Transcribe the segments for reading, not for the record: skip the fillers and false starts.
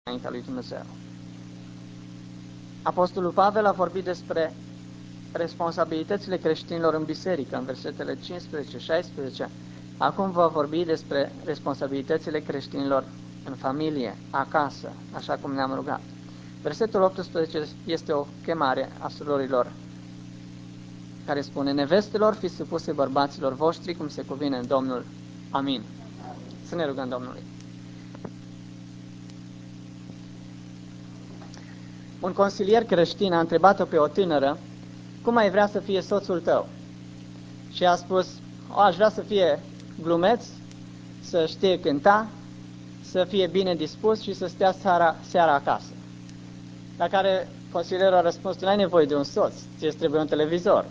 înaintea lui Dumnezeu. Apostolul Pavel a vorbit despre responsabilitățile creștinilor în biserică, în versetele 15-16. Acum va vorbi despre responsabilitățile creștinilor în familie, acasă, așa cum ne-am rugat. Versetul 18 este o chemare a surorilor care spune: nevestelor, fiți supuse bărbaților voștri, cum se cuvine în Domnul. Amin. Să ne rugăm Domnului. Un consilier creștin a întrebat-o pe o tânără cum ai vrea să fie soțul tău. Și a spus: aș vrea să fie glumeț, să știe cânta, să fie bine dispus și să stea seara acasă. La care consilierul a răspuns: tu n-ai nevoie de un soț, ție trebuie un televizor.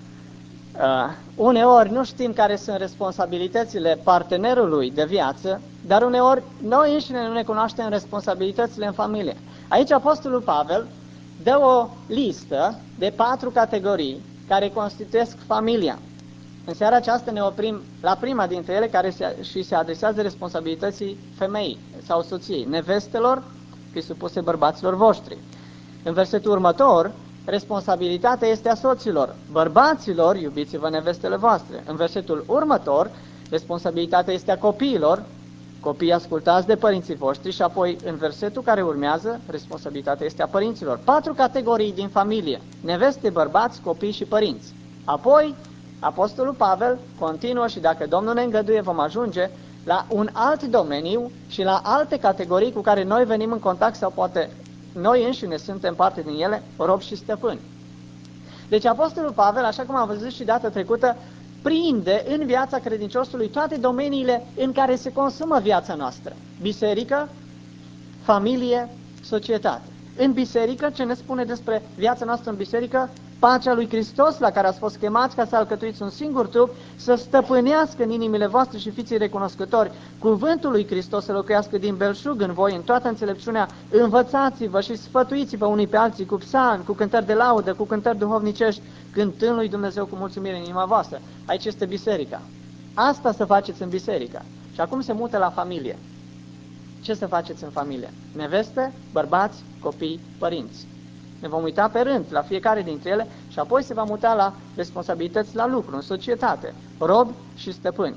Uneori nu știm care sunt responsabilitățile partenerului de viață, dar uneori noi înșine nu ne cunoaștem responsabilitățile în familie. Aici Apostolul Pavel dă o listă de 4 categorii care constituiesc familia. În seara aceasta ne oprim la prima dintre ele, care se adresează responsabilității femeii sau soției: nevestelor, fiți supuse bărbaților voștri. În versetul următor, responsabilitatea este a soților: bărbaților, iubiți-vă nevestele voastre. În versetul următor, responsabilitatea este a copiilor: copii, ascultați de părinții voștri. Și apoi, în versetul care urmează, responsabilitatea este a părinților. 4 categorii din familie: neveste, bărbați, copii și părinți. Apoi, Apostolul Pavel continuă și, dacă Domnul ne îngăduie, vom ajunge la un alt domeniu și la alte categorii cu care noi venim în contact, sau poate noi înșine suntem parte din ele, robi și stăpâni. Deci Apostolul Pavel, așa cum am văzut și data trecută, prinde în viața credinciosului toate domeniile în care se consumă viața noastră: biserică, familie, societate. În biserică, ce ne spune despre viața noastră în biserică? Pacea lui Hristos, la care ați fost chemați ca să alcătuiți un singur trup, să stăpânească în inimile voastre și fiți recunoscători. Cuvântul lui Hristos să locuiască din belșug în voi, în toată înțelepciunea. Învățați-vă și sfătuiți-vă unii pe alții cu psalmi, cu cântări de laudă, cu cântări duhovnicești, cântând lui Dumnezeu cu mulțumire în inima voastră. Aici este biserica. Asta să faceți în biserică. Și acum se mută la familie. Ce să faceți în familie? Neveste, bărbați, copii, părinți. Ne vom uita pe rând la fiecare dintre ele și apoi se va muta la responsabilități la lucru, în societate, robi și stăpâni.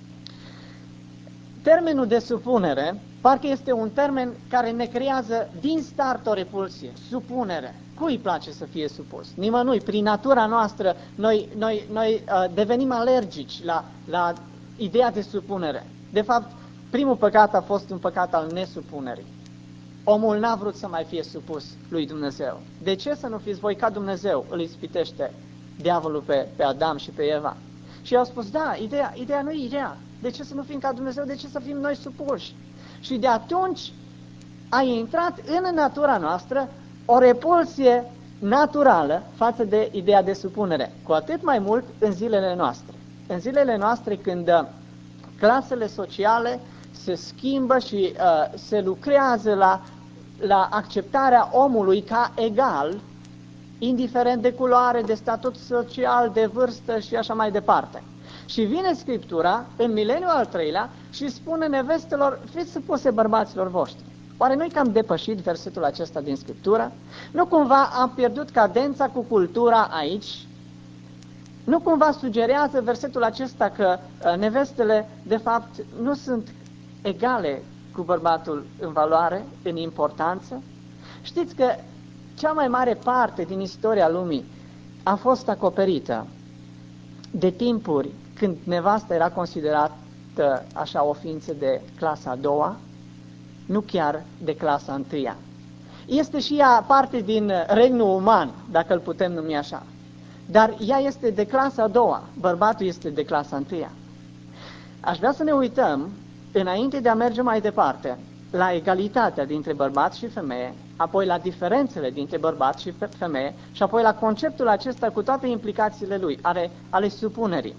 Termenul de supunere parcă este un termen care ne creează din start o repulsie. Supunere. Cui îi place să fie supus? Nimănui. Prin natura noastră noi devenim alergici la ideea de supunere. De fapt, primul păcat a fost un păcat al nesupunerii. Omul n-a vrut să mai fie supus lui Dumnezeu. De ce să nu fiți voi ca Dumnezeu? Îl ispitește diavolul pe Adam și pe Eva. Și au spus: da, ideea nu e ideea. De ce să nu fim ca Dumnezeu? De ce să fim noi supuși? Și de atunci a intrat în natura noastră o repulsie naturală față de ideea de supunere. Cu atât mai mult în zilele noastre. În zilele noastre, când clasele sociale se schimbă și se lucrează la acceptarea omului ca egal, indiferent de culoare, de statut social, de vârstă și așa mai departe. Și vine Scriptura în mileniul al 3-lea și spune nevestelor: fiți supuse bărbaților voștri. Oare nu-i cam depășit versetul acesta din Scriptură? Nu cumva am pierdut cadența cu cultura aici? Nu cumva sugerează versetul acesta că nevestele, de fapt, nu sunt egale cu bărbatul în valoare, în importanță? Știți că cea mai mare parte din istoria lumii a fost acoperită de timpuri când nevasta era considerată așa o ființă de clasa a doua, nu chiar de clasa a întâia. Este și ea parte din regnul uman, dacă îl putem numi așa. Dar ea este de clasa a doua, bărbatul este de clasa a întâia. Aș vrea să ne uităm, înainte de a merge mai departe, la egalitatea dintre bărbat și femeie, apoi la diferențele dintre bărbat și femeie și apoi la conceptul acesta cu toate implicațiile lui, ale supunerii.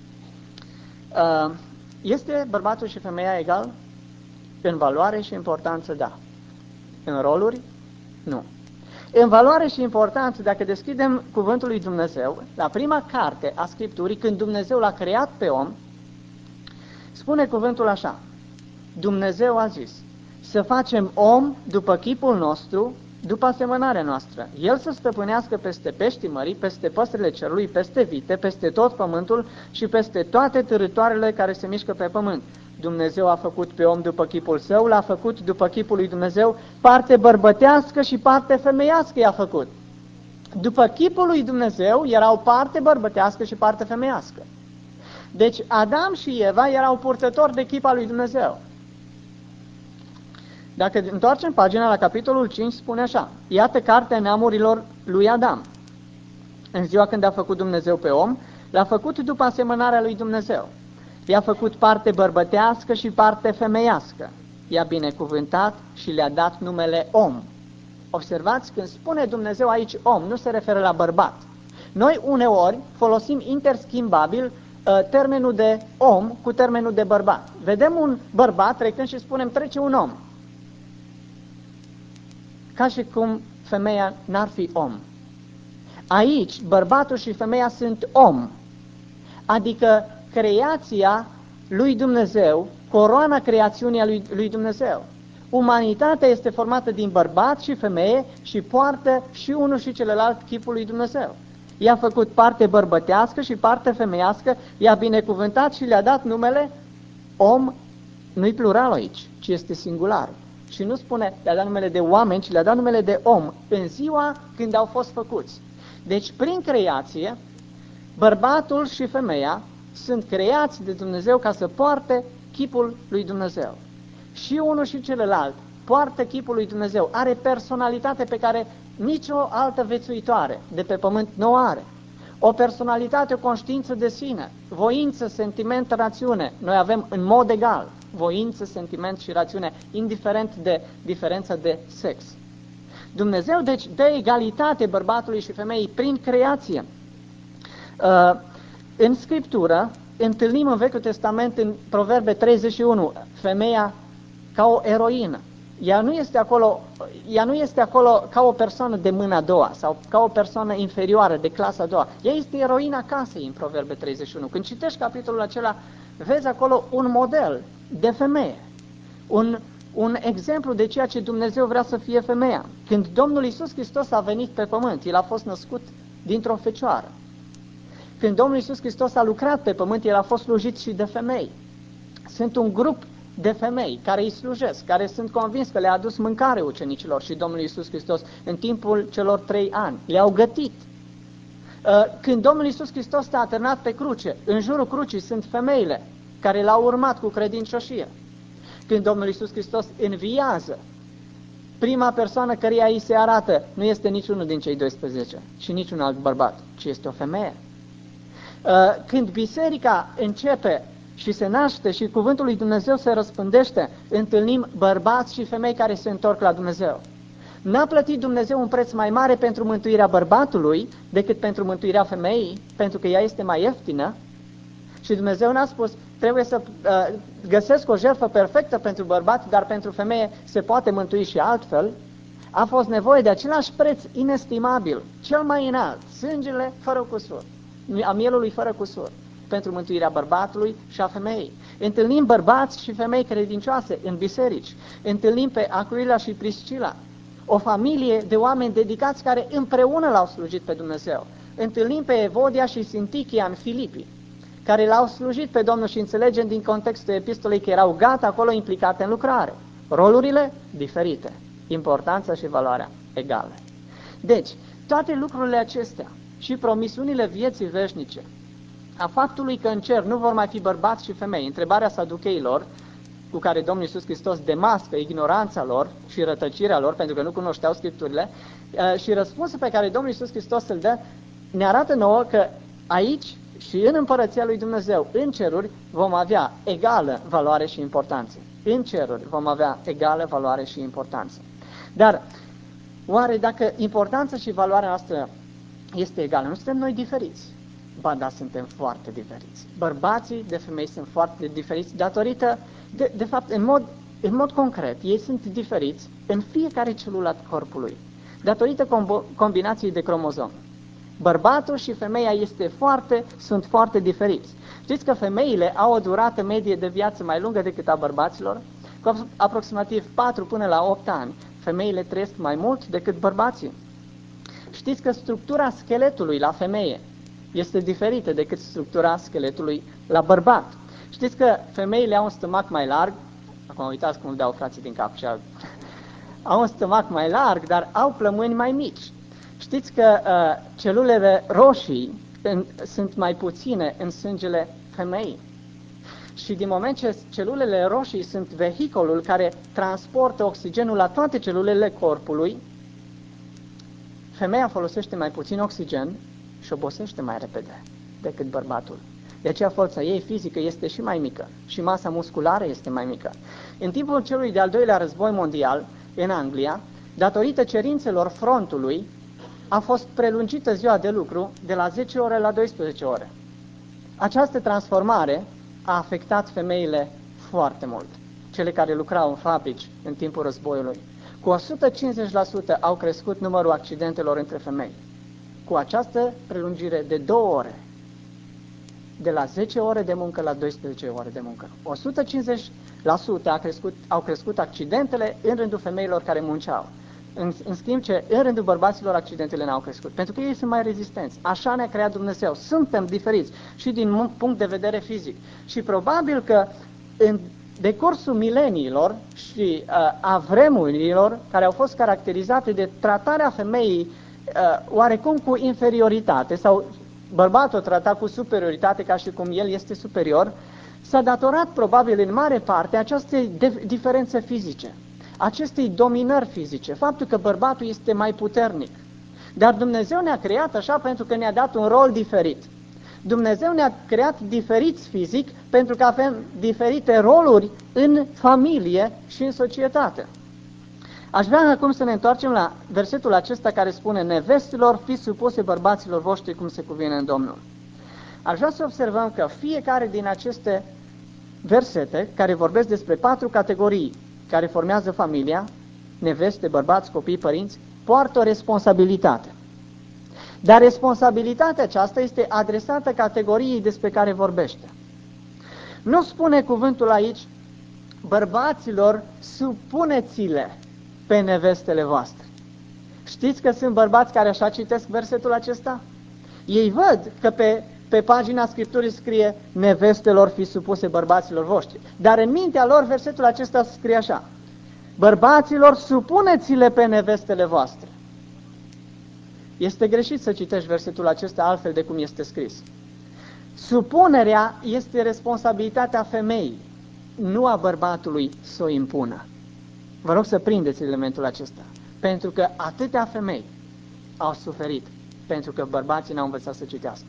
Este bărbatul și femeia egal? În valoare și importanță, da. În roluri? Nu. În valoare și importanță, dacă deschidem cuvântul lui Dumnezeu, la prima carte a Scripturii, când Dumnezeu l-a creat pe om, spune cuvântul așa: Dumnezeu a zis: să facem om după chipul nostru, după asemănarea noastră. El să stăpânească peste peștii mării, peste păsările cerului, peste vite, peste tot pământul și peste toate târătoarele care se mișcă pe pământ. Dumnezeu a făcut pe om după chipul său, l-a făcut după chipul lui Dumnezeu, parte bărbătească și parte femeiască i-a făcut. După chipul lui Dumnezeu erau parte bărbătească și parte femeiască. Deci Adam și Eva erau purtători de chip al lui Dumnezeu. Dacă întoarcem pagina la capitolul 5, spune așa: iată cartea neamurilor lui Adam. În ziua când a făcut Dumnezeu pe om, l-a făcut după asemănarea lui Dumnezeu. I-a făcut parte bărbătească și parte femeiască. I-a binecuvântat și le-a dat numele om. Observați, când spune Dumnezeu aici om, nu se referă la bărbat. Noi uneori folosim interschimbabil termenul de om cu termenul de bărbat. Vedem un bărbat trecând și spunem trece un om. Ca și cum femeia n-ar fi om. Aici, bărbatul și femeia sunt om. Adică creația lui Dumnezeu, coroana creațiunii a lui Dumnezeu. Umanitatea este formată din bărbat și femeie și poartă și unul și celălalt chipul lui Dumnezeu. I-a făcut parte bărbătească și parte femeiască, i-a binecuvântat și le-a dat numele om. Nu-i plural aici, ci este singular. Și nu spune le-a dat numele de oameni, ci le-a dat numele de om în ziua când au fost făcuți. Deci prin creație, bărbatul și femeia sunt creați de Dumnezeu ca să poarte chipul lui Dumnezeu. Și unul și celălalt poartă chipul lui Dumnezeu, are personalitate pe care nicio altă viețuitoare de pe pământ nu o are. O personalitate, o conștiință de sine, voință, sentiment, rațiune. Noi avem în mod egal voință, sentiment și rațiune, indiferent de diferența de sex. Dumnezeu, deci, dă egalitate bărbatului și femeii prin creație. În Scriptură întâlnim în Vechiul Testament, în Proverbe 31, femeia ca o eroină. Ea nu este acolo ca o persoană de mâna a doua sau ca o persoană inferioară de clasa a doua. Ea este eroina casei în Proverbe 31. Când citești capitolul acela, vezi acolo un model de femeie, un exemplu de ceea ce Dumnezeu vrea să fie femeia. Când Domnul Iisus Hristos a venit pe pământ, El a fost născut dintr-o fecioară. Când Domnul Iisus Hristos a lucrat pe pământ, El a fost slujit și de femei. Sunt un grup de femei care îi slujesc, care sunt convins că le-a adus mâncare ucenicilor și Domnul Iisus Hristos în timpul celor 3 ani. Le-au gătit. Când Domnul Iisus Hristos s-a atârnat pe cruce, în jurul crucii sunt femeile care l-au urmat cu credincioșie. Când Domnul Iisus Hristos înviază, prima persoană căreia îi se arată nu este niciunul din cei 12 și niciun alt bărbat, ci este o femeie. Când biserica începe și se naște și cuvântul lui Dumnezeu se răspândește, întâlnim bărbați și femei care se întorc la Dumnezeu. N-a plătit Dumnezeu un preț mai mare pentru mântuirea bărbatului decât pentru mântuirea femeii, pentru că ea este mai ieftină. Și Dumnezeu n-a spus, trebuie să găsesc o jertfă perfectă pentru bărbat, dar pentru femeie se poate mântui și altfel. A fost nevoie de același preț inestimabil, cel mai înalt, sângele fără cusur, a mielului fără cusur, pentru mântuirea bărbatului și a femeii. Întâlnim bărbați și femei credincioase în biserici, întâlnim pe Aquila și Priscila, o familie de oameni dedicați care împreună l-au slujit pe Dumnezeu. Întâlnim pe Evodia și Sintichia în Filipii, care l-au slujit pe Domnul și înțelegem din contextul epistolei că erau gata acolo implicate în lucrare. Rolurile diferite, importanța și valoarea egale. Deci, toate lucrurile acestea și promisiunile vieții veșnice, a faptului că în cer nu vor mai fi bărbați și femei, întrebarea saducheilor, cu care Domnul Iisus Hristos demască ignoranța lor și rătăcirea lor, pentru că nu cunoșteau Scripturile, și răspunsul pe care Domnul Iisus Hristos îl dă, ne arată nouă că aici și în Împărăția lui Dumnezeu, în ceruri, vom avea egală valoare și importanță. În ceruri vom avea egală valoare și importanță. Dar, oare dacă importanța și valoarea noastră este egală, nu suntem noi diferiți? Ba da, suntem foarte diferiți. Bărbații de femei sunt foarte diferiți datorită, de fapt, în mod concret, ei sunt diferiți în fiecare celulă a corpului, datorită combinației de cromozomi. Bărbatul și femeia sunt foarte diferiți. Știți că femeile au o durată medie de viață mai lungă decât a bărbaților? Cu aproximativ 4 până la 8 ani, femeile trăiesc mai mult decât bărbații. Știți că structura scheletului la femeie este diferită decât structura scheletului la bărbat. Știți că femeile au un stomac mai larg, acum uitați cum îl dau frații din cap și au un stomac mai larg, dar au plămâni mai mici. Știți că celulele roșii sunt mai puține în sângele femeii. Și din moment ce celulele roșii sunt vehiculul care transportă oxigenul la toate celulele corpului, femeia folosește mai puțin oxigen și obosește mai repede decât bărbatul. De aceea forța ei fizică este și mai mică și masa musculară este mai mică. În timpul celui de-al doilea război mondial, în Anglia, datorită cerințelor frontului, a fost prelungită ziua de lucru de la 10 ore la 12 ore. Această transformare a afectat femeile foarte mult, cele care lucrau în fabrici în timpul războiului. Cu 150% au crescut numărul accidentelor între femei. Cu această prelungire de 2 ore, de la 10 ore de muncă la 12 ore de muncă. 150% au crescut accidentele în rândul femeilor care munceau. În schimb ce în rândul bărbaților accidentele n-au crescut, pentru că ei sunt mai rezistenți. Așa ne-a creat Dumnezeu. Suntem diferiți și din punct de vedere fizic. Și probabil că în decursul mileniilor și a vremurilor care au fost caracterizate de tratarea femeii oarecum cu inferioritate sau bărbatul trata cu superioritate ca și cum el este superior, s-a datorat probabil în mare parte acestei diferențe fizice, acestei dominări fizice, faptul că bărbatul este mai puternic. Dar Dumnezeu ne-a creat așa pentru că ne-a dat un rol diferit. Dumnezeu ne-a creat diferiți fizic pentru că avem diferite roluri în familie și în societate. Aș vrea acum să ne întoarcem la versetul acesta care spune: nevestelor, fiți supuse bărbaților voștri cum se cuvine în Domnul. Aș vrea să observăm că fiecare din aceste versete care vorbesc despre 4 categorii care formează familia, neveste, bărbați, copii, părinți, poartă o responsabilitate. Dar responsabilitatea aceasta este adresată categoriei despre care vorbește. Nu spune cuvântul aici: bărbaților, supuneți-le pe nevestele voastre. Știți că sunt bărbați care așa citesc versetul acesta? Ei văd că pe pagina Scripturii scrie: nevestelor fi supuse bărbaților voștri. Dar în mintea lor versetul acesta scrie așa: bărbaților, supuneți-le pe nevestele voastre. Este greșit să citești versetul acesta altfel de cum este scris. Supunerea este responsabilitatea femeii, nu a bărbatului să o impună. Vă rog să prindeți elementul acesta, pentru că atâtea femei au suferit pentru că bărbații n-au învățat să citească.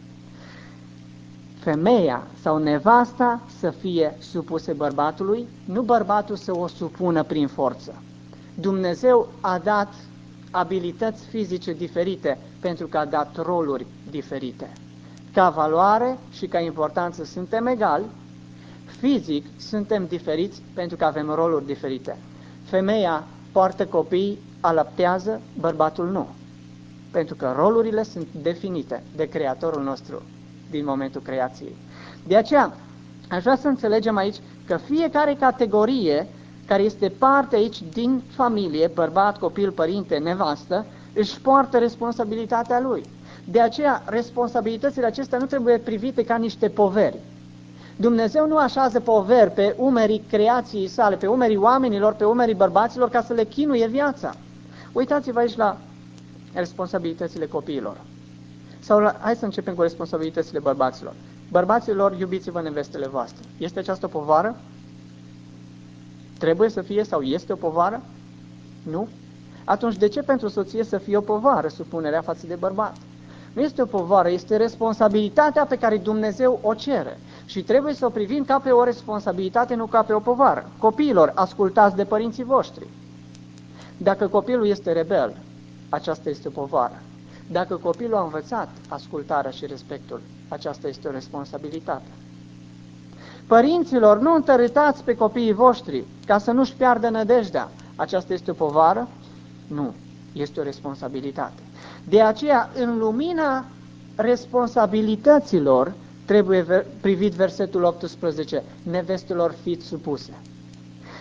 Femeia sau nevasta să fie supuse bărbatului, nu bărbatul să o supună prin forță. Dumnezeu a dat abilități fizice diferite pentru că a dat roluri diferite. Ca valoare și ca importanță suntem egali, fizic suntem diferiți pentru că avem roluri diferite. Femeia poartă copii, alăptează, bărbatul nu. Pentru că rolurile sunt definite de Creatorul nostru din momentul creației. De aceea, aș vrea să înțelegem aici că fiecare categorie care este parte aici din familie, bărbat, copil, părinte, nevastă, își poartă responsabilitatea lui. De aceea, responsabilitățile acestea nu trebuie privite ca niște poveri. Dumnezeu nu așează poveri pe umerii creației sale, pe umerii oamenilor, pe umerii bărbaților ca să le chinuie viața. Uitați-vă aici la responsabilitățile copiilor. Sau hai să începem cu responsabilitățile bărbaților. Bărbaților, iubiți-vă nevestele voastre. Este această o povară? Trebuie să fie sau este o povară? Nu? Atunci de ce pentru soție să fie o povară supunerea față de bărbat? Nu este o povară, este responsabilitatea pe care Dumnezeu o cere. Și trebuie să o privim ca pe o responsabilitate, nu ca pe o povară. Copiilor, ascultați de părinții voștri. Dacă copilul este rebel, aceasta este o povară. Dacă copilul a învățat ascultarea și respectul, aceasta este o responsabilitate. Părinților, nu întărâtați pe copiii voștri ca să nu-și piardă nădejdea. Aceasta este o povară? Nu, este o responsabilitate. De aceea, în lumina responsabilităților, trebuie privit versetul 18, nevestelor fiți supuse.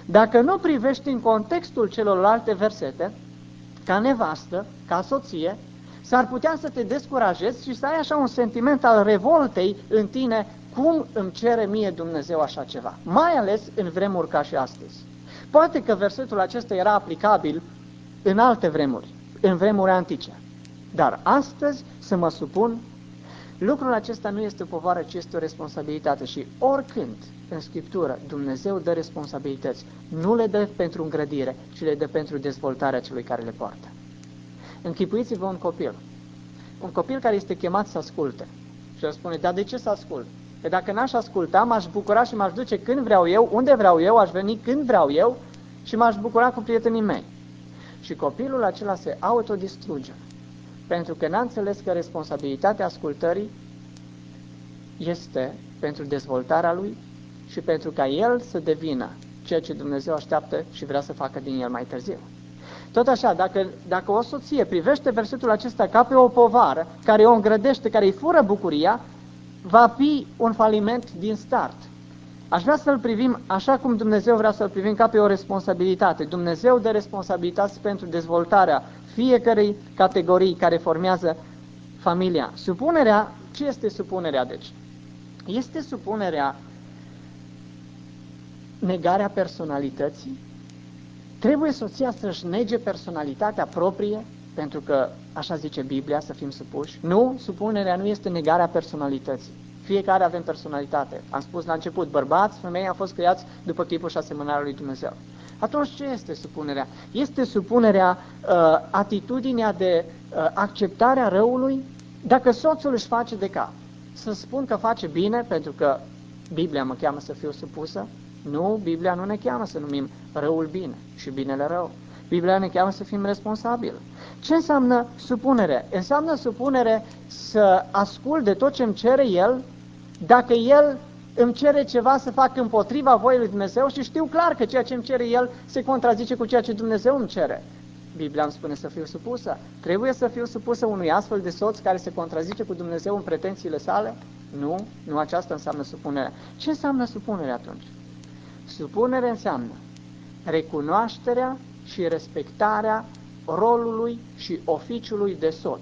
Dacă nu privești în contextul celorlalte versete, ca nevastă, ca soție, s-ar putea să te descurajezi și să ai așa un sentiment al revoltei în tine, cum îmi cere mie Dumnezeu așa ceva, mai ales în vremuri ca și astăzi. Poate că versetul acesta era aplicabil în alte vremuri, în vremuri antice, dar astăzi să mă supun, lucrul acesta nu este o povară, ci este o responsabilitate și oricând în Scriptură Dumnezeu dă responsabilități, nu le dă pentru îngrădire, ci le dă pentru dezvoltarea celui care le poartă. Închipuiți-vă un copil care este chemat să asculte și el spune, dar de ce să ascult? Că dacă n-aș asculta, m-aș bucura și m-aș duce când vreau eu, unde vreau eu, aș veni când vreau eu și m-aș bucura cu prietenii mei. Și copilul acela se autodistruge, pentru că n-a înțeles că responsabilitatea ascultării este pentru dezvoltarea lui și pentru ca el să devină ceea ce Dumnezeu așteaptă și vrea să facă din el mai târziu. Tot așa, dacă o soție privește versetul acesta ca pe o povară, care o îngrădește, care îi fură bucuria, va fi un faliment din start. Aș vrea să-l privim așa cum Dumnezeu vrea să-l privim, ca pe o responsabilitate. Dumnezeu dă responsabilități pentru dezvoltarea fiecărei categorii care formează familia. Supunerea, ce este supunerea deci? Este supunerea negarea personalității? Trebuie soția să-și nege personalitatea proprie, pentru că așa zice Biblia, să fim supuși? Nu, supunerea nu este negarea personalității. Fiecare avem personalitate. Am spus la început, bărbați, femei au fost creați după chipul și asemănarea lui Dumnezeu. Atunci ce este supunerea? Este supunerea atitudinea de acceptare a răului? Dacă soțul își face de cap, să spun că face bine pentru că Biblia mă cheamă să fiu supusă? Nu, Biblia nu ne cheamă să numim răul bine și binele rău. Biblia ne cheamă să fim responsabili. Ce înseamnă supunere? Înseamnă supunere să ascult de tot ce îmi cere El, dacă El îmi cere ceva să fac împotriva voii lui Dumnezeu și știu clar că ceea ce îmi cere El se contrazice cu ceea ce Dumnezeu îmi cere. Biblia îmi spune să fiu supusă. Trebuie să fiu supusă unui astfel de soț care se contrazice cu Dumnezeu în pretențiile sale? Nu, nu aceasta înseamnă supunerea. Ce înseamnă supunerea atunci? Supunere înseamnă recunoașterea și respectarea rolului și oficiului de soț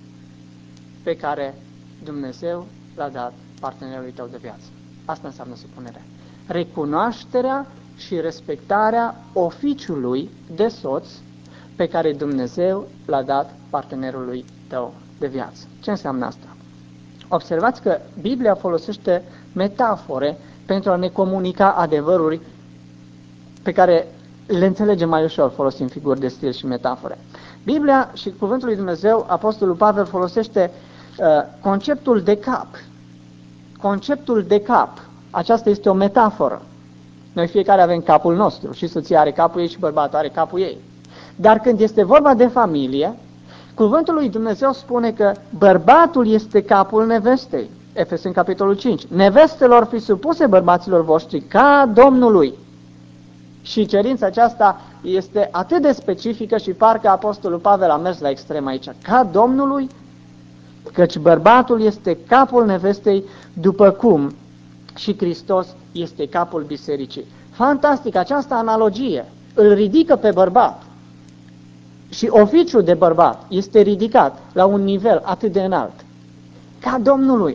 pe care Dumnezeu l-a dat partenerului tău de viață. Asta înseamnă supunerea. Recunoașterea și respectarea oficiului de soț pe care Dumnezeu l-a dat partenerului tău de viață. Ce înseamnă asta? Observați că Biblia folosește metafore pentru a ne comunica adevăruri pe care le înțelegem mai ușor folosind figuri de stil și metafore. Biblia și Cuvântul lui Dumnezeu, Apostolul Pavel folosește conceptul de cap. Conceptul de cap. Aceasta este o metaforă. Noi fiecare avem capul nostru. Și soția are capul ei și bărbatul are capul ei. Dar când este vorba de familie, Cuvântul lui Dumnezeu spune că bărbatul este capul nevestei. Efeseni capitolul 5. Nevestelor fi supuse bărbaților voștri ca Domnului. Și cerința aceasta este atât de specifică și parcă Apostolul Pavel a mers la extrem aici. Ca Domnului, căci bărbatul este capul nevestei, după cum și Hristos este capul bisericii. Fantastic, această analogie îl ridică pe bărbat. Și oficiul de bărbat este ridicat la un nivel atât de înalt. Ca Domnului.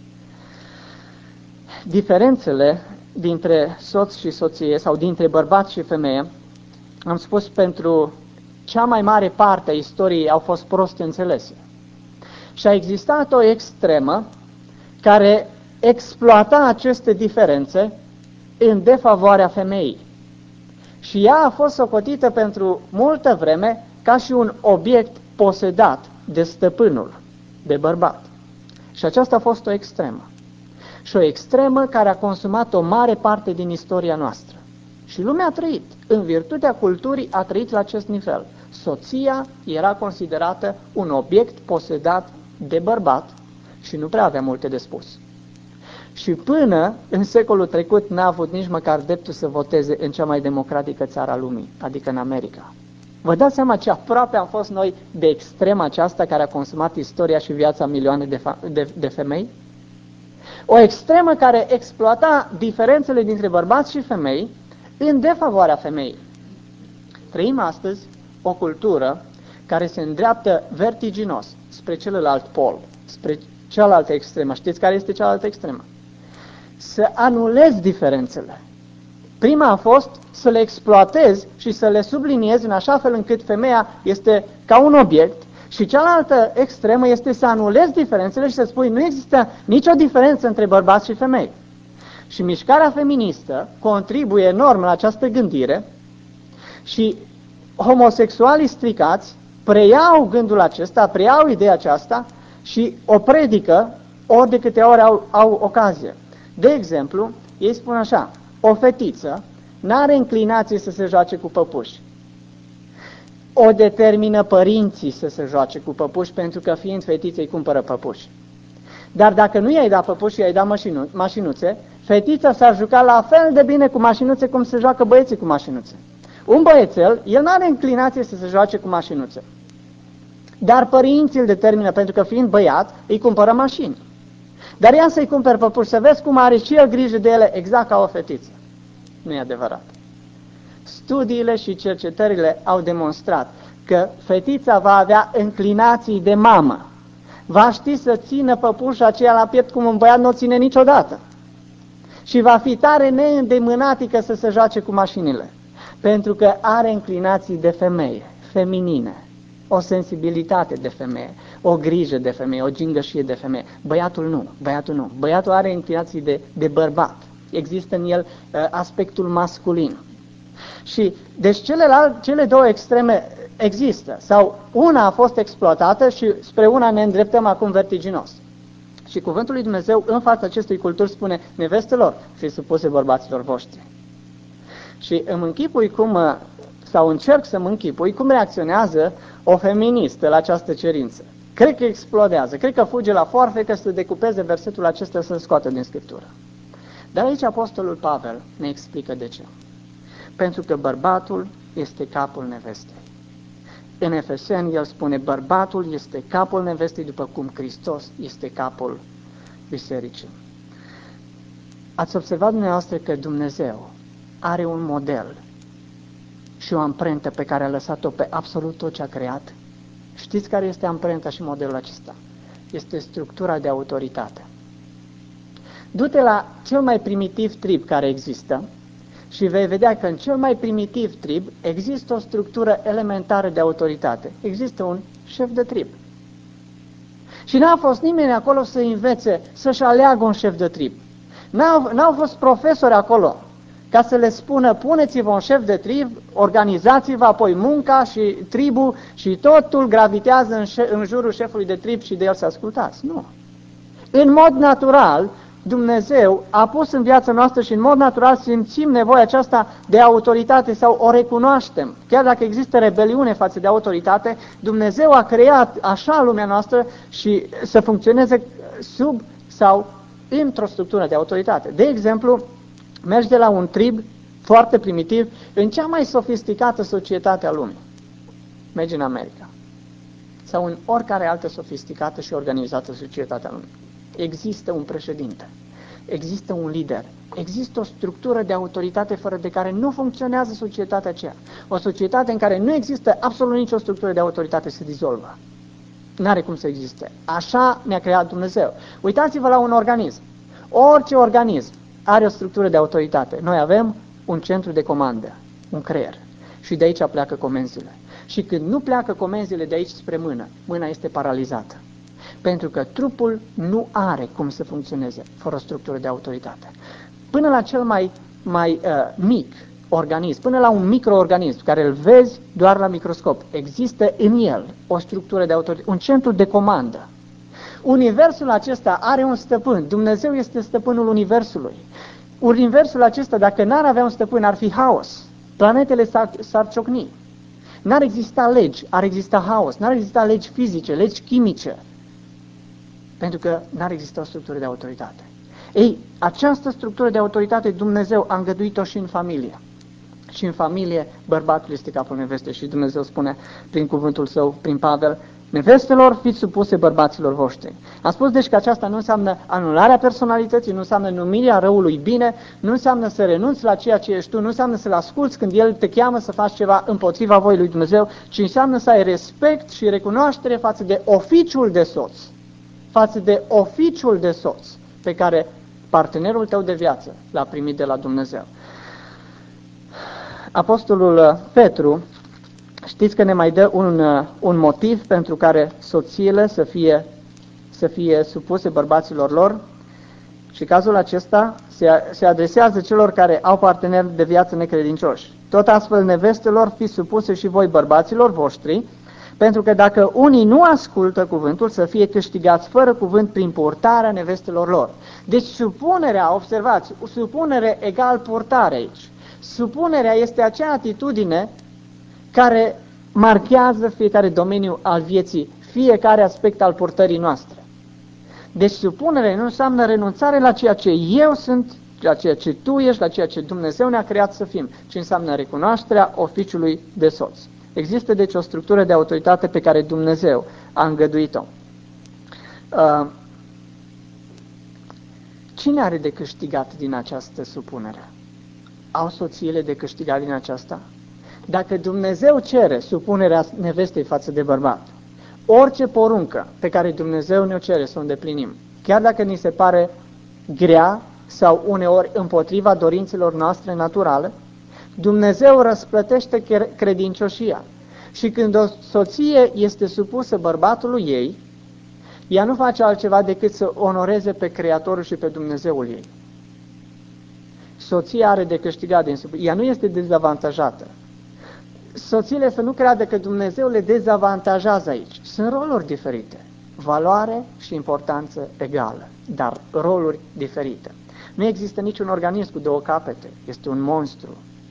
Diferențele dintre soț și soție sau dintre bărbat și femeie, am spus, pentru cea mai mare parte a istoriei au fost prost înțelese. Și a existat o extremă care exploata aceste diferențe în defavoarea femeii. Și ea a fost socotită pentru multă vreme ca și un obiect posedat de stăpânul, de bărbat. Și aceasta a fost o extremă. Și o extremă care a consumat o mare parte din istoria noastră. Și lumea a trăit, în virtutea culturii a trăit la acest nivel. Soția era considerată un obiect posedat de bărbat și nu prea avea multe de spus. Și până în secolul trecut n-a avut nici măcar dreptul să voteze în cea mai democratică țară a lumii, adică în America. Vă dați seama ce aproape am fost noi de extrema aceasta care a consumat istoria și viața milioane de femei? O extremă care exploata diferențele dintre bărbați și femei în defavoarea femeii. Trăim astăzi o cultură care se îndreaptă vertiginos spre celălalt pol, spre cealaltă extremă. Știți care este cealaltă extremă? Să anulezi diferențele. Prima a fost să le exploatezi și să le subliniezi în așa fel încât femeia este ca un obiect, și cealaltă extremă este să anulezi diferențele și să spui nu există nicio diferență între bărbați și femei. Și mișcarea feministă contribuie enorm la această gândire și homosexualii stricați preiau gândul acesta, preiau ideea aceasta și o predică ori de câte ori au ocazie. De exemplu, ei spun așa: o fetiță n-are inclinație să se joace cu păpuși. O determină părinții să se joace cu păpuși, pentru că fiind fetiță îi cumpără păpuși. Dar dacă nu i-ai dat păpuși, i-ai dat mașinuțe, fetița s-ar juca la fel de bine cu mașinuțe cum se joacă băieții cu mașinuțe. Un băiețel, el nu are inclinație să se joace cu mașinuțe. Dar părinții îl determină, pentru că fiind băiat, îi cumpără mașini. Dar ea să-i cumperi păpuși, să vezi cum are și el grijă de ele, exact ca o fetiță. Nu e adevărat. Studiile și cercetările au demonstrat că fetița va avea înclinații de mamă. Va ști să țină păpușa aceea la piept cum un băiat nu o ține niciodată. Și va fi tare neîndemânatică să se joace cu mașinile. Pentru că are înclinații de femeie, feminine, o sensibilitate de femeie, o grijă de femeie, o gingășie de femeie. Băiatul nu. Băiatul are inclinații de bărbat. Există în el aspectul masculin. Și deci cele două extreme există. Sau una a fost exploatată și spre una ne îndreptăm acum vertiginos. Și cuvântul lui Dumnezeu în fața acestui culturi spune: nevestelor, fiți supuse bărbaților voștri. Și îmi închipui sau încerc să-mi închipui cum reacționează o feministă la această cerință. Cred că explodează, cred că fuge la foarfecă să decupeze versetul acesta să-l scoată din Scriptură. Dar aici Apostolul Pavel ne explică de ce. Pentru că bărbatul este capul nevestei. În Efeseni el spune: bărbatul este capul nevestei, după cum Hristos este capul bisericii. Ați observat dumneavoastră că Dumnezeu are un model și o amprentă pe care a lăsat-o pe absolut tot ce a creat? Știți care este amprenta și modelul acesta? Este structura de autoritate. Du-te la cel mai primitiv trib care există și vei vedea că în cel mai primitiv trib există o structură elementară de autoritate. Există un șef de trib. Și n-a fost nimeni acolo să învețe să-și aleagă un șef de trib. N-au fost profesori acolo ca să le spună: puneți-vă un șef de trib, organizați-vă, apoi munca și tribul și totul gravitează în jurul șefului de trib și de el să ascultați. Nu. În mod natural, Dumnezeu a pus în viața noastră și în mod natural simțim nevoia aceasta de autoritate sau o recunoaștem. Chiar dacă există rebeliune față de autoritate, Dumnezeu a creat așa lumea noastră și să funcționeze sub sau într-o structură de autoritate. De exemplu, mergi de la un trib foarte primitiv în cea mai sofisticată societate a lumii. Mergi în America sau în oricare altă sofisticată și organizată societate a lumii. Există un președinte, există un lider, există o structură de autoritate fără de care nu funcționează societatea aceea. O societate în care nu există absolut nicio structură de autoritate se dizolvă. N-are cum să existe. Așa ne-a creat Dumnezeu. Uitați-vă la un organism. Orice organism are o structură de autoritate. Noi avem un centru de comandă, un creier. Și de aici pleacă comenzile. Și când nu pleacă comenzile de aici spre mână, mâna este paralizată. Pentru că trupul nu are cum să funcționeze fără o structură de autoritate. Până la cel mai mic organism, până la un microorganism care îl vezi doar la microscop, există în el o structură de autoritate, un centru de comandă. Universul acesta are un stăpân. Dumnezeu este stăpânul universului. Universul acesta, dacă n-ar avea un stăpân, ar fi haos. Planetele s-ar ciocni. N-ar exista legi, ar exista haos. N-ar exista legi fizice, legi chimice. Pentru că n-ar exista o structură de autoritate. Ei, această structură de autoritate Dumnezeu a îngăduit-o și în familie. ci în familie bărbatul este capul nevestei și Dumnezeu spune prin cuvântul Său, prin Pavel, nevestelor, fiți supuse bărbaților voștri. Am spus deci că aceasta nu înseamnă anularea personalității, nu înseamnă numirea răului bine, nu înseamnă să renunți la ceea ce ești tu, nu înseamnă să-L asculți când El te cheamă să faci ceva împotriva voii lui Dumnezeu, ci înseamnă să ai respect și recunoaștere față de oficiul de soț, față de oficiul de soț pe care partenerul tău de viață l-a primit de la Dumnezeu. Apostolul Petru, știți că ne mai dă un motiv pentru care soțiile să fie supuse bărbaților lor și cazul acesta se adresează celor care au parteneri de viață necredincioși. Tot astfel, nevestelor, fiți supuse și voi bărbaților voștri, pentru că dacă unii nu ascultă cuvântul, să fie câștigați fără cuvânt prin purtarea nevestelor lor. Deci supunerea, observați, supunere egal purtare aici. Supunerea este acea atitudine care marchează fiecare domeniu al vieții, fiecare aspect al purtării noastre. Deci supunere nu înseamnă renunțare la ceea ce eu sunt, la ceea ce tu ești, la ceea ce Dumnezeu ne-a creat să fim, ci înseamnă recunoașterea oficiului de soț. Există deci o structură de autoritate pe care Dumnezeu a îngăduit-o. Cine are de câștigat din această supunere? Au soțiile de câștigat din aceasta? Dacă Dumnezeu cere supunerea nevestei față de bărbat, orice poruncă pe care Dumnezeu ne-o cere să o îndeplinim, chiar dacă ni se pare grea sau uneori împotriva dorințelor noastre naturale, Dumnezeu răsplătește credincioșia. Și când o soție este supusă bărbatului ei, ea nu face altceva decât să onoreze pe Creatorul și pe Dumnezeul ei. Soția are de câștigat din ea nu este dezavantajată. Soțiile să nu creadă că Dumnezeu le dezavantajează aici. Sunt roluri diferite, valoare și importanță egală, dar roluri diferite. Nu există niciun organism cu două capete, este un monstru.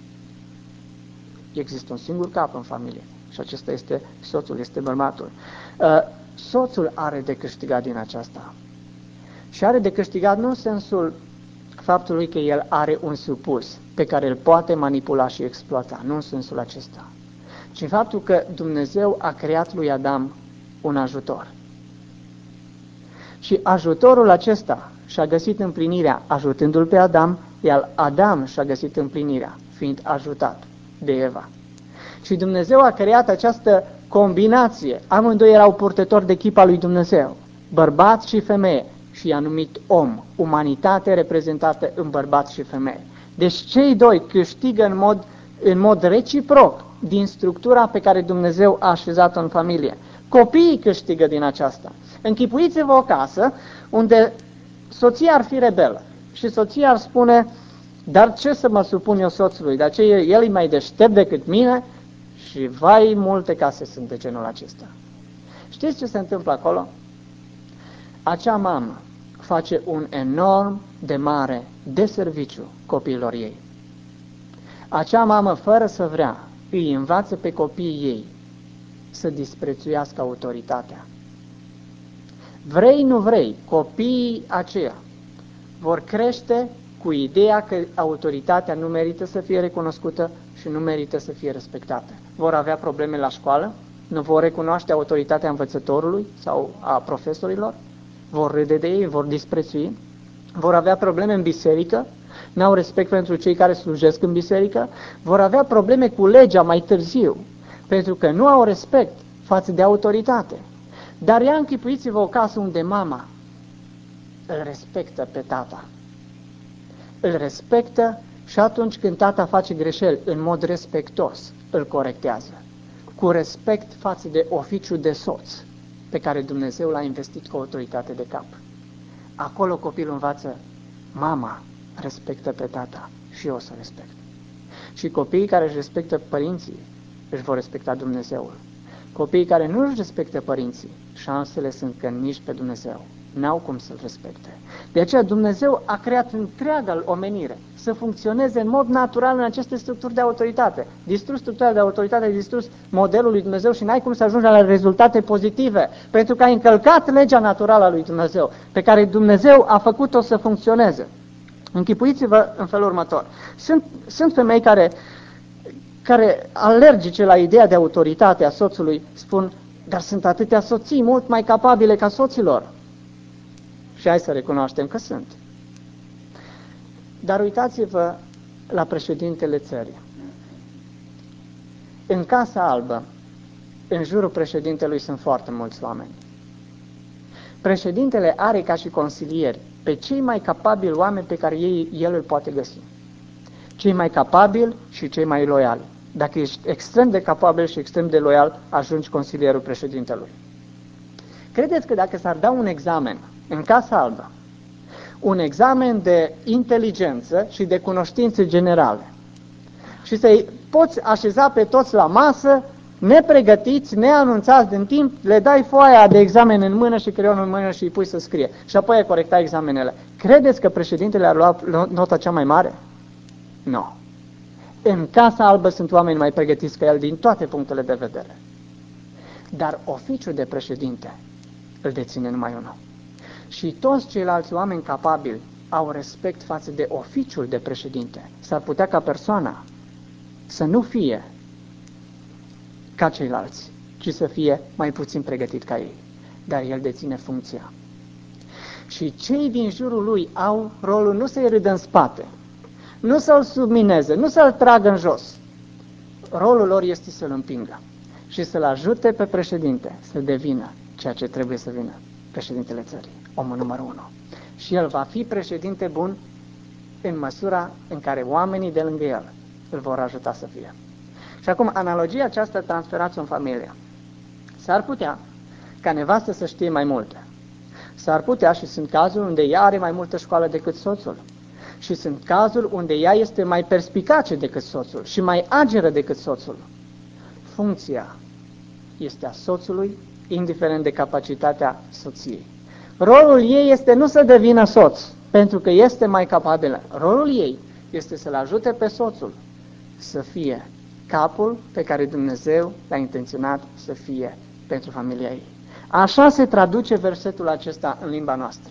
Există un singur cap în familie și acesta este soțul, este bărbatul. Soțul are de câștigat din aceasta. Și are de câștigat nu în sensul faptului că el are un supus pe care îl poate manipula și exploata, nu în sensul acesta, ci în faptul că Dumnezeu a creat lui Adam un ajutor. Și ajutorul acesta și-a găsit împlinirea ajutându-l pe Adam, iar Adam și-a găsit împlinirea fiind ajutat de Eva. Și Dumnezeu a creat această combinație. Amândoi erau purtători de chip al lui Dumnezeu, bărbat și femeie, și i-a numit om, umanitate reprezentată în bărbat și femeie. Deci cei doi câștigă în mod reciproc din structura pe care Dumnezeu a așezat-o în familie. Copiii câștigă din aceasta. Închipuiți-vă o casă unde soția ar fi rebelă și soția ar spune: dar ce să mă supun eu soțului? Dar ce, el e mai deștept decât mine? Și vai, multe case sunt de genul acesta. Știți ce se întâmplă acolo? Acea mamă face un enorm de mare deserviciu copiilor ei. Acea mamă, fără să vrea, îi învață pe copiii ei să disprețuiască autoritatea. Vrei, nu vrei, copiii aceia vor crește cu ideea că autoritatea nu merită să fie recunoscută și nu merită să fie respectată. Vor avea probleme la școală, nu vor recunoaște autoritatea învățătorului sau a profesorilor, vor râde de ei, vor disprețui, vor avea probleme în biserică, n-au respect pentru cei care slujesc în biserică, vor avea probleme cu legea mai târziu, pentru că nu au respect față de autoritate. Dar ia închipuiți-vă o casă unde mama îl respectă pe tata. Îl respectă și atunci când tata face greșeli, în mod respectos, îl corectează. Cu respect față de oficiul de soț pe care Dumnezeu l-a investit cu autoritate de cap. Acolo copilul învață: mama respectă pe tata și eu o să respect. Și copiii care își respectă părinții își vor respecta Dumnezeul. Copiii care nu își respectă părinții, șansele sunt că nici pe Dumnezeu n-au cum să-L respecte. De aceea Dumnezeu a creat întreaga omenire să funcționeze în mod natural în aceste structuri de autoritate. Distrus structura de autoritate, distrus modelul lui Dumnezeu și n-ai cum să ajungi la rezultate pozitive, pentru că ai încălcat legea naturală a lui Dumnezeu, pe care Dumnezeu a făcut-o să funcționeze. Închipuiți-vă în felul următor. Sunt femei care care alergice la ideea de autoritate a soțului spun, dar sunt atâtea soții mult mai capabile ca soților. Și hai să recunoaștem că sunt. Dar uitați-vă la președintele țării. În Casa Albă, în jurul președintelui sunt foarte mulți oameni. Președintele are ca și consilieri pe cei mai capabili oameni pe care el îl poate găsi. Cei mai capabili și cei mai loiali. Dacă ești extrem de capabil și extrem de loial, ajungi consilierul președintelui. Credeți că dacă s-ar da un examen în Casa Albă, un examen de inteligență și de cunoștințe generale, și să-i poți așeza pe toți la masă, nepregătiți, neanunțați din timp, le dai foaia de examen în mână și creionul în mână și îi pui să scrie. Și apoi ai corecta examenele. Credeți că președintele ar lua nota cea mai mare? Nu. În Casa Albă sunt oameni mai pregătiți ca el din toate punctele de vedere. Dar oficiul de președinte îl deține numai unul. Și toți ceilalți oameni capabili au respect față de oficiul de președinte. S-ar putea ca persoana să nu fie ca ceilalți, ci să fie mai puțin pregătit ca ei. Dar el deține funcția. Și cei din jurul lui au rolul nu să-i râdă în spate, nu să-l submineze, nu să-l tragă în jos. Rolul lor este să-l împingă și să-l ajute pe președinte să devină ceea ce trebuie să vină, președintele țării, omul numărul 1. Și el va fi președinte bun în măsura în care oamenii de lângă el îl vor ajuta să fie. Și acum, analogia aceasta transferați în familie. S-ar putea ca nevastă să știe mai multe. S-ar putea, și sunt cazuri unde ea are mai multă școală decât soțul. Și sunt cazuri unde ea este mai perspicace decât soțul și mai ageră decât soțul. Funcția este a soțului, indiferent de capacitatea soției. Rolul ei este nu să devină soț, pentru că este mai capabilă. Rolul ei este să-l ajute pe soțul să fie capul pe care Dumnezeu l-a intenționat să fie pentru familia ei. Așa se traduce versetul acesta în limba noastră.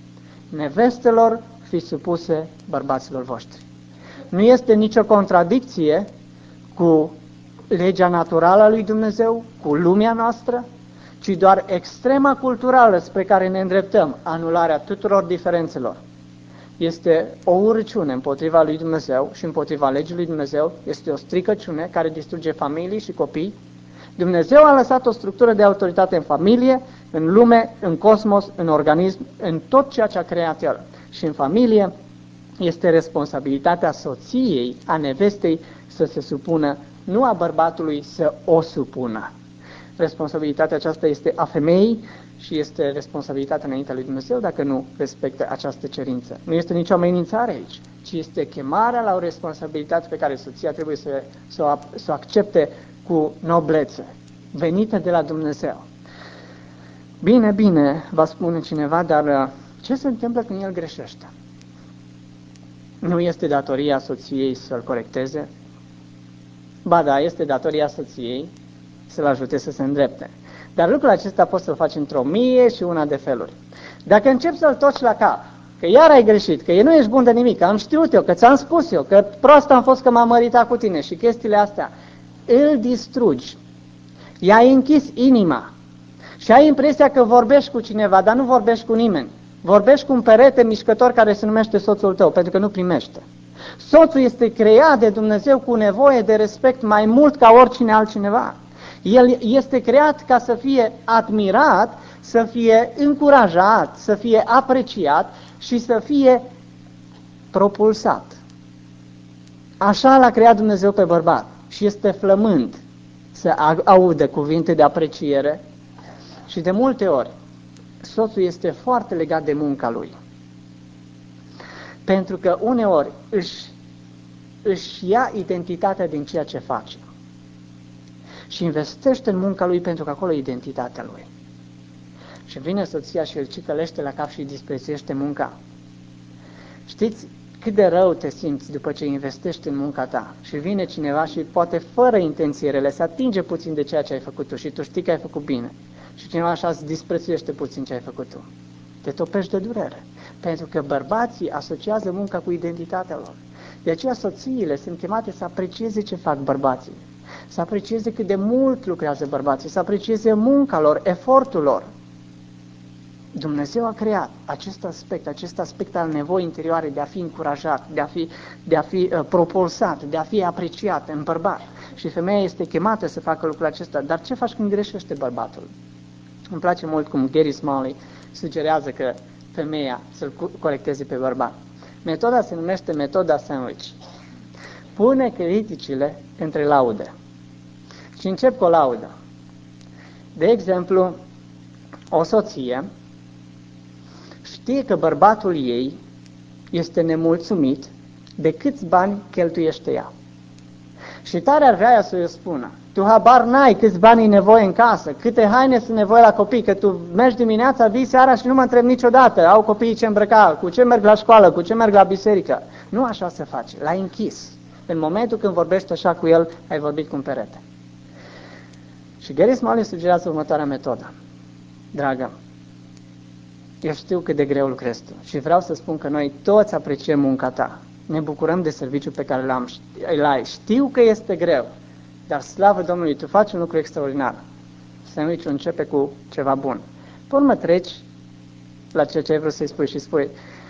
Nevestelor, fiți supuse bărbaților voștri. Nu este nicio contradicție cu legea naturală a lui Dumnezeu, cu lumea noastră, ci doar extrema culturală spre care ne îndreptăm, anularea tuturor diferențelor. Este o urăciune împotriva lui Dumnezeu și împotriva legii lui Dumnezeu, este o stricăciune care distruge familii și copii. Dumnezeu a lăsat o structură de autoritate în familie, în lume, în cosmos, în organism, în tot ceea ce a creat El. Și în familie este responsabilitatea soției, a nevestei, să se supună, nu a bărbatului să o supună. Responsabilitatea aceasta este a femeii și este responsabilitatea înaintea lui Dumnezeu dacă nu respectă această cerință. Nu este nicio amenințare aici, ci este chemarea la o responsabilitate pe care soția trebuie să o accepte cu noblețe, venită de la Dumnezeu. Bine, va spune cineva, dar ce se întâmplă când el greșește? Nu este datoria soției să-l corecteze? Ba da, este datoria soției să-l ajute să se îndrepte. Dar lucrul acesta poți să-l faci într-o mie și una de feluri. Dacă începi să-l toci la cap, că iar ai greșit, că nu ești bun de nimic, că am știut eu, că ți-am spus eu, că prost am fost că m-am măritat cu tine și chestiile astea, îl distrugi. I-ai închis inima și ai impresia că vorbești cu cineva, dar nu vorbești cu nimeni. Vorbești cu un perete mișcător care se numește soțul tău, pentru că nu primește. Soțul este creat de Dumnezeu cu nevoie de respect mai mult ca oricine altcineva. El este creat ca să fie admirat, să fie încurajat, să fie apreciat și să fie propulsat. Așa l-a creat Dumnezeu pe bărbat și este flămând să audă cuvinte de apreciere și de multe ori soțul este foarte legat de munca lui. Pentru că uneori își ia identitatea din ceea ce face și investește în munca lui pentru că acolo e identitatea lui. Și vine soția și îl cicălește la cap și îi disprețuiește munca. Știți cât de rău te simți după ce investești în munca ta și vine cineva și poate fără intenție rele să atinge puțin de ceea ce ai făcut tu și tu știi că ai făcut bine și cineva așa îți disprețuiește puțin ce ai făcut tu. Te topești de durere, pentru că bărbații asociază munca cu identitatea lor. De aceea soțiile sunt chemate să aprecieze ce fac bărbații, să aprecieze cât de mult lucrează bărbații, să aprecieze munca lor, efortul lor. Dumnezeu a creat acest aspect al nevoii interioare de a fi încurajat, de a fi propulsat, de a fi apreciat în bărbat. Și femeia este chemată să facă lucrul acesta. Dar ce faci când greșește bărbatul? Îmi place mult cum Gary Smalley sugerează că femeia să-l corecteze pe bărbat. Metoda se numește metoda sandwich. Pune criticile între laude. Și încep cu o laudă. De exemplu, o soție știe că bărbatul ei este nemulțumit de câți bani cheltuiește ea. Și tare ar vrea să-i spună: tu habar n-ai câți bani e nevoie în casă, câte haine sunt nevoie la copii, că tu mergi dimineața, vii seara și nu mă întrebi niciodată, au copiii ce îmbrăca, cu ce merg la școală, cu ce merg la biserică. Nu așa se face, l-ai închis. În momentul când vorbești așa cu el, ai vorbit cu un perete. Și Gary Smalley sugerează următoarea metodă. Dragă, eu știu cât de greu lucrezi tu și vreau să spun că noi toți apreciem munca ta. Ne bucurăm de serviciul pe care îl ai. Știu că este greu, dar slavă Domnului, tu faci un lucru extraordinar. Sandwich-ul începe cu ceva bun. Pe urmă treci la ceea ce ai vrut să-i spui și spui: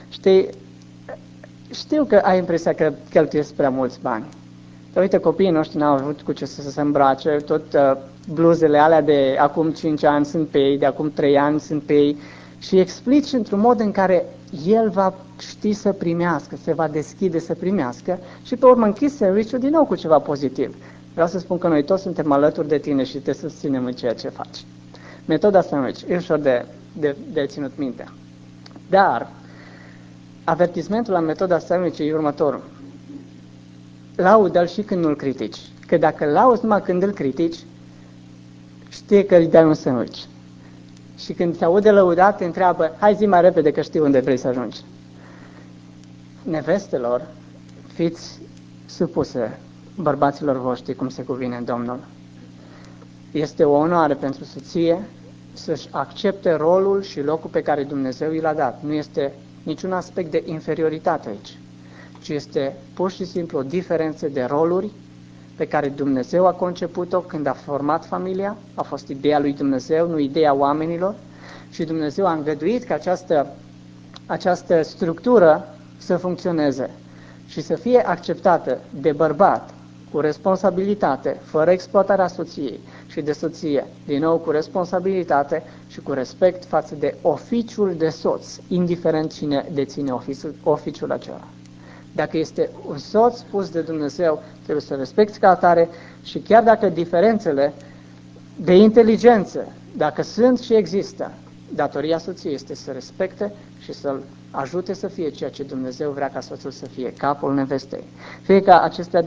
știu că ai impresia că cheltuiesc prea mulți bani. Dar uite, copiii noștri n-au avut cu ce să se îmbrace, tot bluzele alea de acum 5 ani sunt pe ei, de acum 3 ani sunt pe ei. Și explici într-un mod în care el va ști să primească, se va deschide să primească și pe urmă închizi sandwich-ul din nou cu ceva pozitiv. Vreau să spun că noi toți suntem alături de tine și te susținem în ceea ce faci. Metoda sandwich e ușor de ținut minte. Dar avertismentul la metoda sandwich e următorul. Laudă-l și când nu-l critici. Că dacă lauzi numai când îl critici, știe că îi dai un sandwich. Și când se aude lăudat, te întreabă: hai zi mai repede că știu unde vrei să ajungi. Nevestelor, fiți supuse bărbaților voștri cum se cuvine în Domnul. Este o onoare pentru soție să-și accepte rolul și locul pe care Dumnezeu i l-a dat. Nu este niciun aspect de inferioritate aici, ci este pur și simplu o diferență de roluri pe care Dumnezeu a conceput-o când a format familia. A fost ideea lui Dumnezeu, nu ideea oamenilor, și Dumnezeu a îngăduit ca această structură să funcționeze și să fie acceptată de bărbat cu responsabilitate, fără exploatarea soției, și de soție, din nou cu responsabilitate și cu respect față de oficiul de soț, indiferent cine deține oficiul acela. Dacă este un soț pus de Dumnezeu, trebuie să respecti ca atare, și chiar dacă diferențele de inteligență, dacă sunt și există, datoria soției este să respecte și să-l ajute să fie ceea ce Dumnezeu vrea ca soțul să fie, capul nevestei. Fie ca acestea